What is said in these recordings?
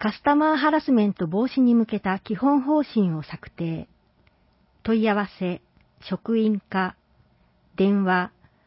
カスタマーハラスメント防止に向けた基本方針を策定。問い合わせ、職員課、電話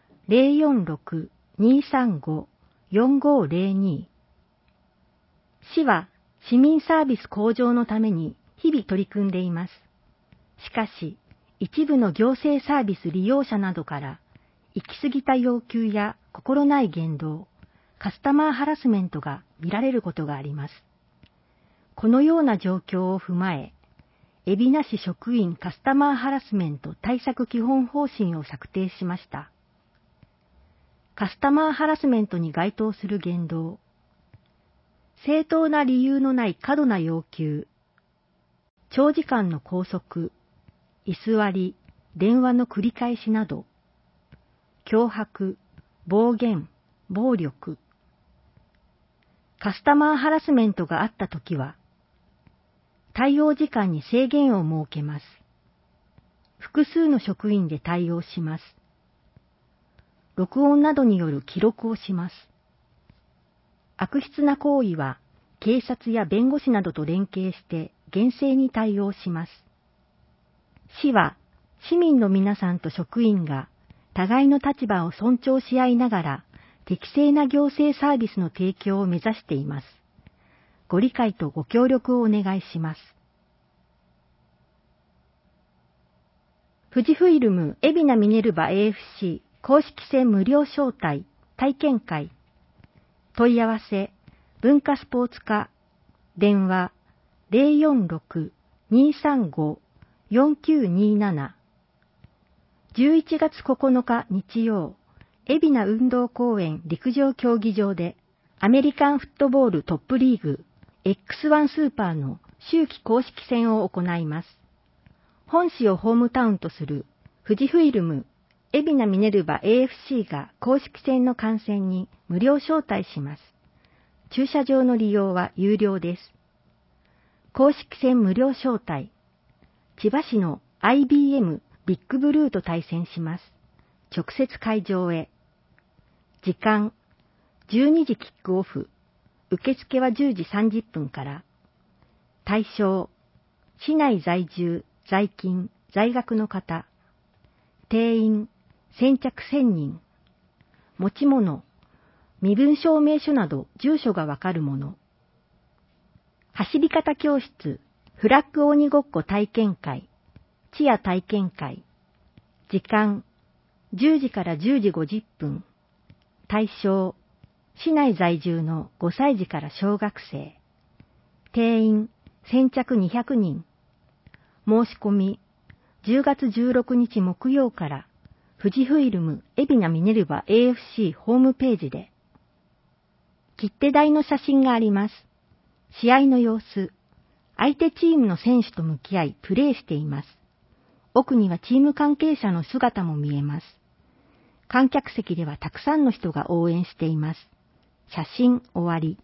046-235-4502。市は市民サービス向上のために日々取り組んでいます。しかし、一部の行政サービス利用者などから行き過ぎた要求や心ない言動、カスタマーハラスメントが見られることがあります。このような状況を踏まえ、海老名市職員カスタマーハラスメント対策基本方針を策定しました。カスタマーハラスメントに該当する言動、正当な理由のない過度な要求、長時間の拘束、居座り、電話の繰り返しなど、脅迫、暴言、暴力。カスタマーハラスメントがあったときは、対応時間に制限を設けます。複数の職員で対応します。録音などによる記録をします。悪質な行為は警察や弁護士などと連携して厳正に対応します。市は市民の皆さんと職員が互いの立場を尊重し合いながら適正な行政サービスの提供を目指しています。ご理解とご協力をお願いします。富士フイルム海老名ミネルヴァ AFC 公式戦無料招待体験会。問い合わせ文化スポーツ課電話046-235-4927。11月9日日曜、海老名運動公園陸上競技場でアメリカンフットボールトップリーグ X1 スーパーの秋季公式戦を行います。本市をホームタウンとする富士フイルム海老名ミネルヴァ AFC が公式戦の観戦に無料招待します。駐車場の利用は有料です。公式戦無料招待。千葉市の IBM ビッグブルーと対戦します。直接会場へ。時間、12時キックオフ。受付は10時30分から。対象、市内在住、在勤、在学の方。定員、先着1000人。持ち物、身分証明書など住所がわかるもの。走り方教室、フラッグ鬼ごっこ体験会、チア体験会。時間、10時から10時50分。対象、市内在住の5歳児から小学生。定員、先着200人。申し込み、10月16日木曜から富士フイルム海老名ミネルヴァ AFC ホームページで。切手台の写真があります。試合の様子。相手チームの選手と向き合いプレーしています。奥にはチーム関係者の姿も見えます。観客席ではたくさんの人が応援しています。写真終わり。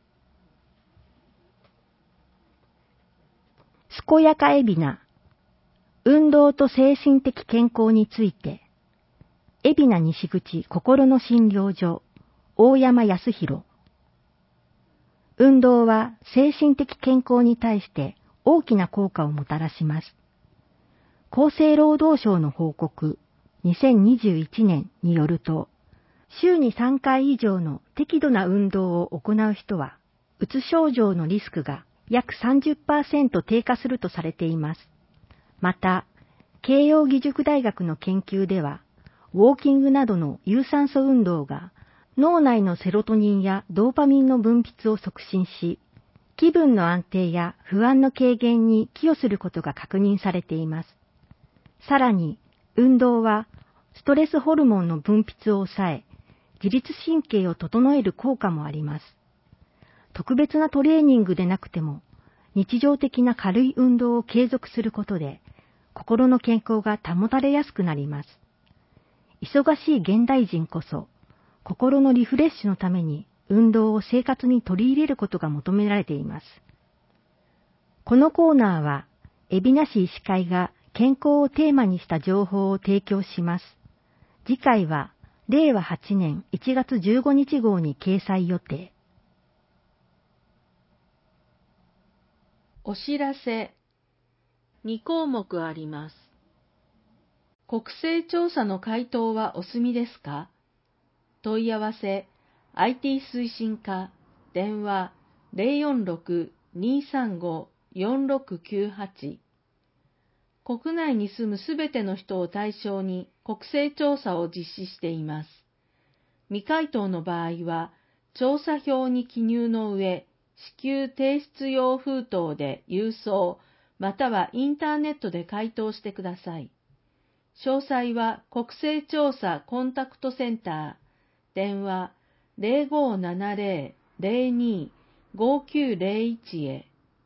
健やか海老名。運動と精神的健康について。海老名西口心の診療所、大山康弘。運動は精神的健康に対して大きな効果をもたらします。厚生労働省の報告2021年によると、週に3回以上の適度な運動を行う人は、うつ症状のリスクが約 30% 低下するとされています。また、慶應義塾大学の研究では、ウォーキングなどの有酸素運動が脳内のセロトニンやドーパミンの分泌を促進し、気分の安定や不安の軽減に寄与することが確認されています。さらに、運動はストレスホルモンの分泌を抑え、自律神経を整える効果もあります。特別なトレーニングでなくても、日常的な軽い運動を継続することで、心の健康が保たれやすくなります。忙しい現代人こそ、心のリフレッシュのために運動を生活に取り入れることが求められています。このコーナーは、海老名市医師会が健康をテーマにした情報を提供します。次回は、令和8年1月15日号に掲載予定。 お知らせ。2項目あります。国勢調査の回答はお済みですか？問い合わせ、IT 推進課、電話046-235-4698。国内に住むすべての人を対象に国勢調査を実施しています。未回答の場合は、調査票に記入の上、至急提出用封筒で郵送、またはインターネットで回答してください。詳細は国勢調査コンタクトセンター、電話0570-02-5901へ。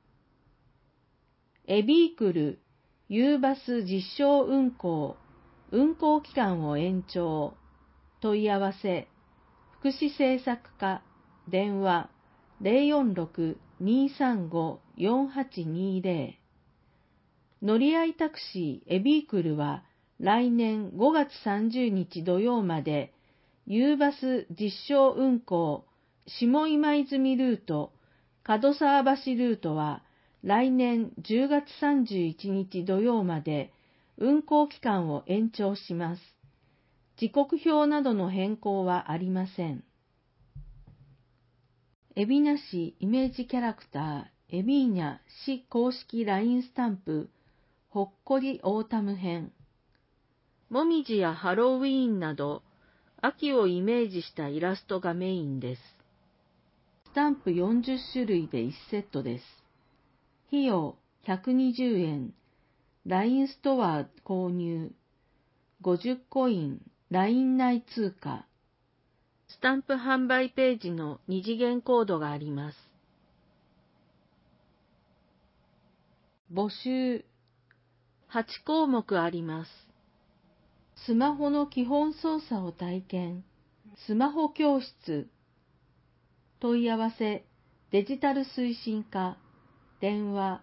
エビークル、ユーバス実証運行期間を延長。問い合わせ、福祉政策課、電話046-235-4820。乗り合いタクシーエビークルは来年5月30日土曜まで、ユーバス実証運行下今泉ルート、門沢橋ルートは来年10月31日土曜まで運行期間を延長します。時刻表などの変更はありません。海老名市イメージキャラクター、エビーニャ市公式 LINE スタンプ、ほっこりオータム編。もみじやハロウィーンなど、秋をイメージしたイラストがメインです。スタンプ40種類で1セットです。費用120円。LINE ストア購入。50コイン。LINE 内通貨。スタンプ販売ページの2次元コードがあります。募集。8項目あります。スマホの基本操作を体験。スマホ教室。問い合わせ、デジタル推進課。電話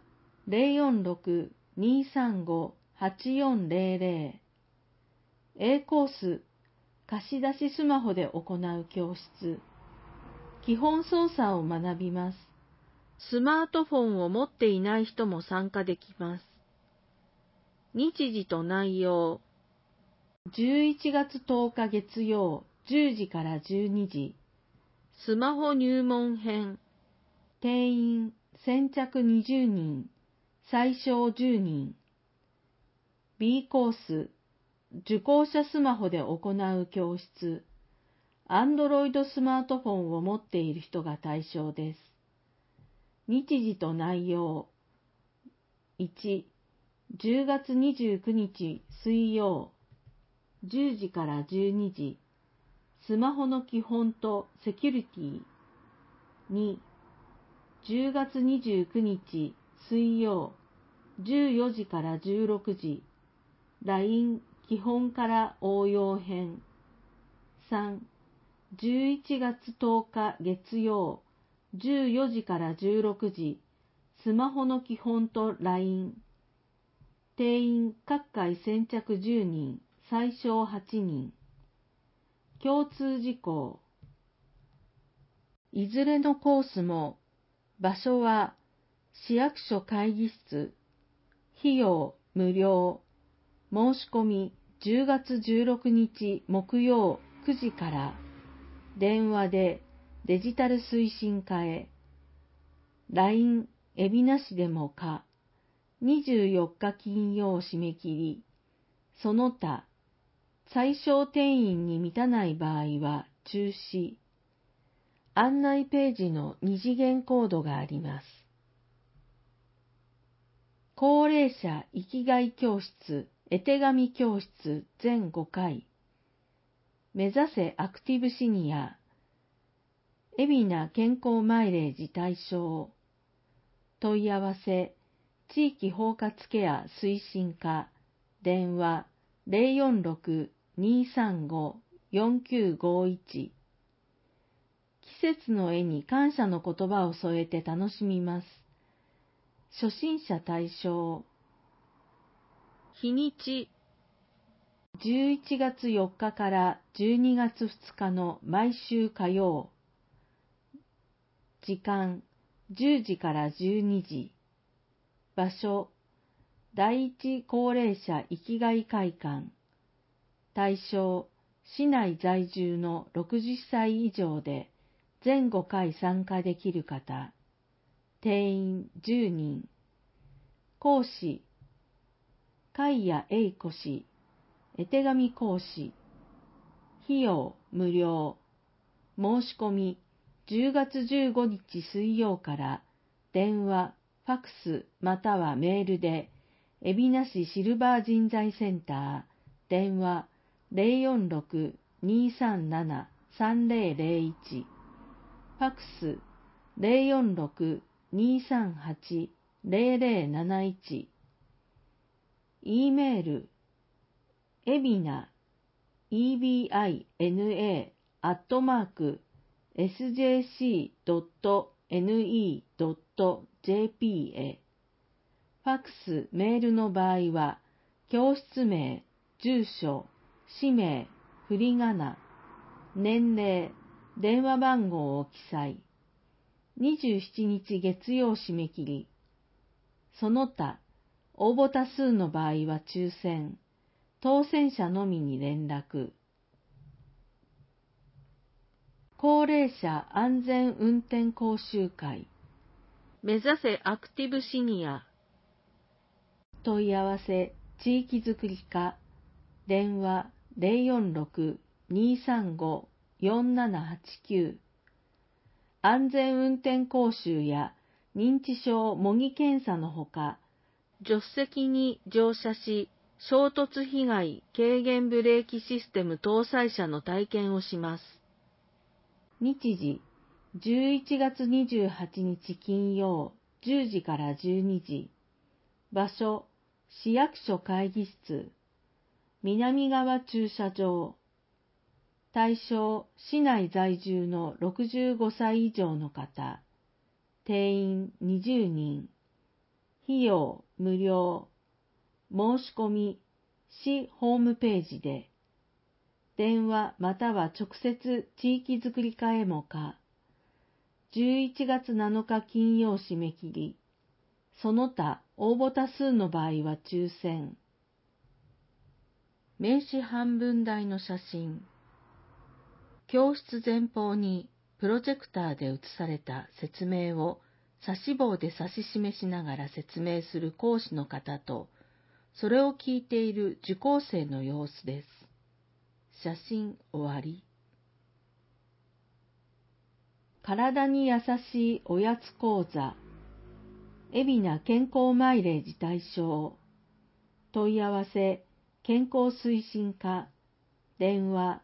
046-235-8400。A コース、貸し出しスマホで行う教室。基本操作を学びます。スマートフォンを持っていない人も参加できます。日時と内容。11月10日月曜10時から12時。スマホ入門編。定員先着20人、最小10人。B コース、受講者スマホで行う教室。Android スマートフォンを持っている人が対象です。日時と内容。1、10月29日水曜、10時から12時。スマホの基本とセキュリティ。2、10月29日水曜、14時から16時。LINE 基本から応用編。3、11月10日月曜、14時から16時。スマホの基本と LINE。定員各回先着10人、最小8人。共通事項。いずれのコースも、場所は市役所会議室。費用無料。申し込み10月16日木曜9時から。電話でデジタル推進課へ。LINE 海老名市でもか。24日金曜締め切り。その他、最小定員に満たない場合は中止。案内ページの2次元コードがあります。高齢者生きがい教室、絵手紙教室全5回。目指せアクティブシニア。海老名健康マイレージ対象。問い合わせ、地域包括ケア推進課。電話046-235-4951。季節の絵に感謝の言葉を添えて楽しみます。初心者対象。日にち。11月4日から12月2日の毎週火曜。時間10時から12時。 場所、第一高齢者生きがい会館。対象、市内在住の60歳以上で全5回参加できる方。定員10人。講師、貝谷栄子氏、絵手紙講師。費用無料。申し込み10月15日水曜から電話、ファクスまたはメールで海老名市シルバー人材センター電話 046-237-3001 ファクス 046-238-0071 E メールエビナ ebina@sjc.ne.jp へ。ファクス・メールの場合は、教室名、住所、氏名、振り仮名、年齢、電話番号を記載。27日月曜締め切り。その他、応募多数の場合は抽選。当選者のみに連絡。高齢者安全運転講習会。目指せアクティブシニア。問い合わせ、地域づくり課。電話 046-235-4789。安全運転講習や認知症模擬検査のほか、助手席に乗車し、衝突被害軽減ブレーキシステム搭載車の体験をします。日時、11月28日金曜、10時から12時。場所、市役所会議室。南側駐車場。対象、市内在住の65歳以上の方。定員20人。費用無料。申し込み、市ホームページで。電話または直接地域づくり課へもか。11月7日金曜締め切り。その他応募多数の場合は抽選。名刺半分大の写真。教室前方にプロジェクターで映された説明を指し棒で指し示しながら説明する講師の方と、それを聞いている受講生の様子です。写真終わり。体に優しいおやつ講座。海老名健康マイレージ対象。問い合わせ、健康推進課。電話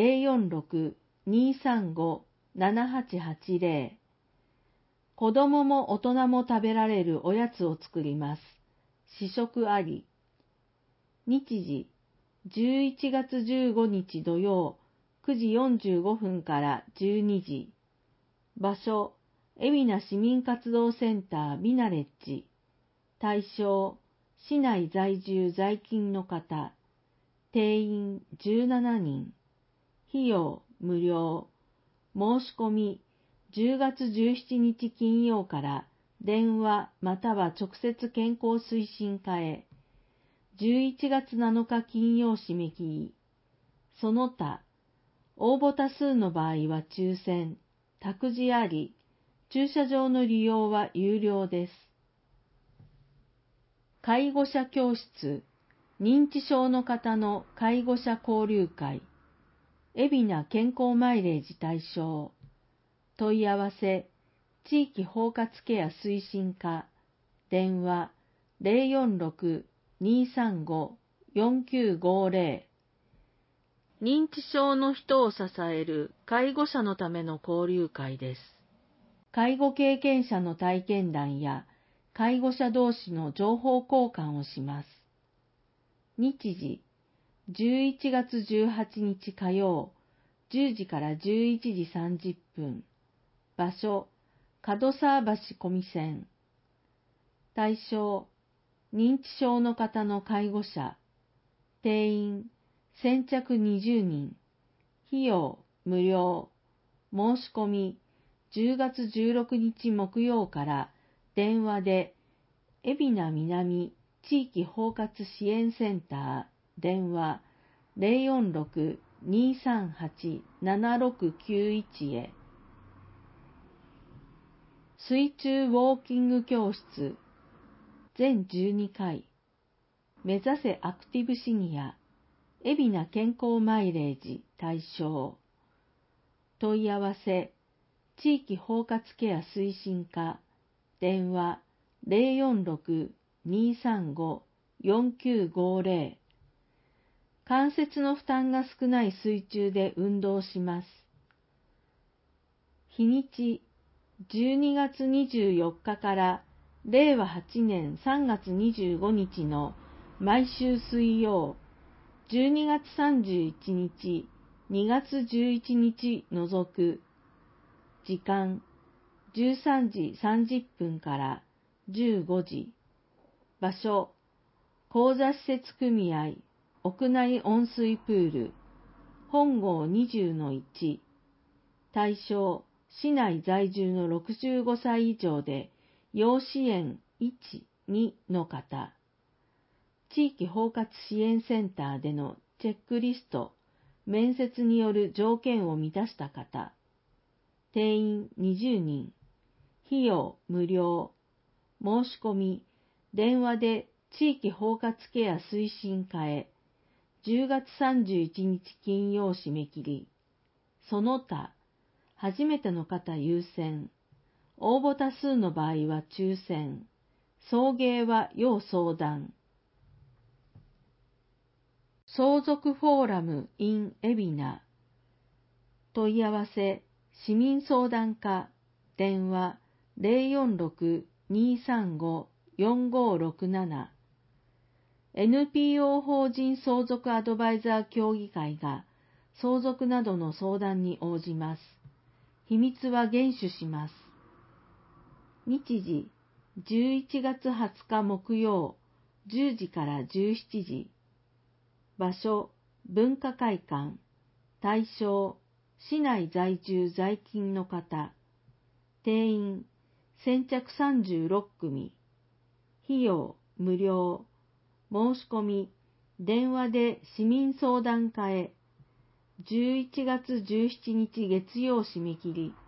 046-235-7880。子供も大人も食べられるおやつを作ります。試食あり。日時、11月15日土曜、9時45分から12時。場所、海老名市民活動センタービナレッジ。対象、市内在住在勤の方。定員17人。費用無料。申し込み、10月17日金曜から電話または直接健康推進課へ。11月7日金曜締め切り。その他、応募多数の場合は抽選、託児あり、駐車場の利用は有料です。介護者教室、認知症の方の介護者交流会、海老名健康マイレージ対象。問い合わせ、地域包括ケア推進課、電話046-235-4950。認知症の人を支える介護者のための交流会です。介護経験者の体験談や介護者同士の情報交換をします。日時、11月18日火曜、10時から11時30分。場所、門沢橋小見線。対象、認知症の方の介護者。定員、先着20人。費用、無料。申し込み、10月16日木曜から電話で海老名南地域包括支援センター、電話 046-238-7691 へ。水中ウォーキング教室、全12回。目指せアクティブシニア、海老名健康マイレージ対象。問い合わせ、地域包括ケア推進課、電話 046-235-4950。関節の負担が少ない水中で運動します。日にち、12月24日から令和8年3月25日の毎週水曜、12月31日、2月11日除く。時間、13時30分から15時。場所、講座施設組合、屋内温水プール、本郷20-1。対象、市内在住の65歳以上で、要支援1、2の方。地域包括支援センターでのチェックリスト、面接による条件を満たした方。定員20人。費用無料。申し込み、電話で地域包括ケア推進課へ。10月31日金曜締め切り。その他、初めての方優先。応募多数の場合は抽選。送迎は要相談。相続フォーラム in 海老名。問い合わせ、市民相談課、電話 046-235-4567。NPO 法人相続アドバイザー協議会が相続などの相談に応じます。秘密は厳守します。日時、11月20日木曜、10時から17時。場所、文化会館。対象、市内在住在勤の方。定員、先着36組。費用、無料。申し込み、電話で市民相談課へ。11月17日月曜締め切り。